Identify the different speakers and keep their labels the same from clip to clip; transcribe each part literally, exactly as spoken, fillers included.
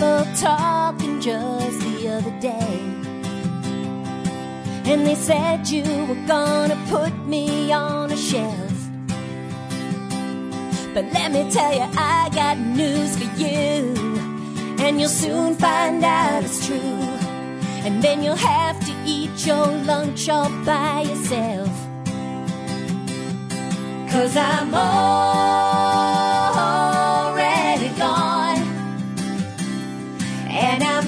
Speaker 1: people talking just the other day, and they said you were gonna put me on a shelf. But let me tell you, I got news for you, and you'll soon find out it's true. And then you'll have to eat your lunch all by yourself. 'Cause I'm already gone, and I'm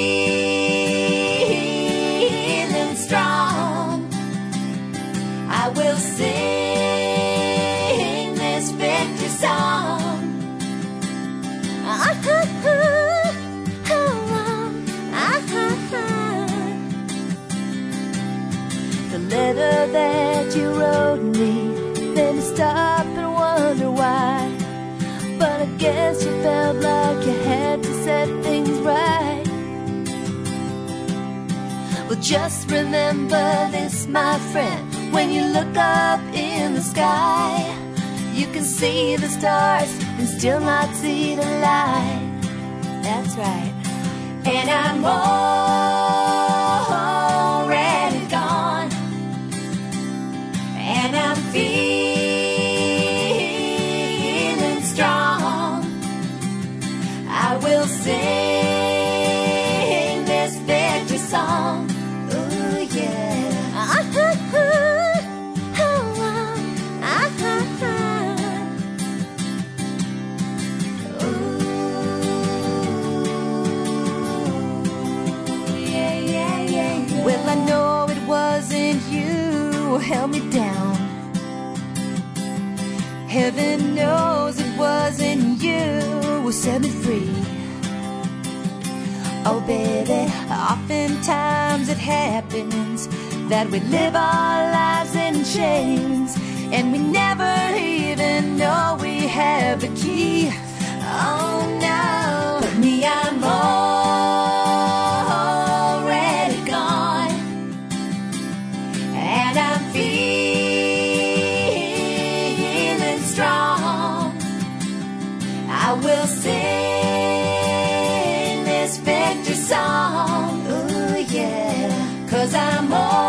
Speaker 1: feeling strong. I will sing this victory song. Uh-huh. The letter that you wrote me, then you stop and wonder why. But I guess you felt like you had to set things right. Well, just remember this, my friend. When you look up in the sky, you can see the stars and still not see the light. That's right. And I'm already gone, and I'm feeling strong. I will sing this victory song. Ooh, yeah. Uh-huh. Well, I know it wasn't you who held me down. Heaven knows it wasn't you who set me free. Oh, baby, oftentimes it happens that we live our lives in chains, and we never even know we have the key. Oh, no. But me, I'm already gone, and I'm feeling strong. I will sing this victory song. Ooh, yeah. 'Cause I'm all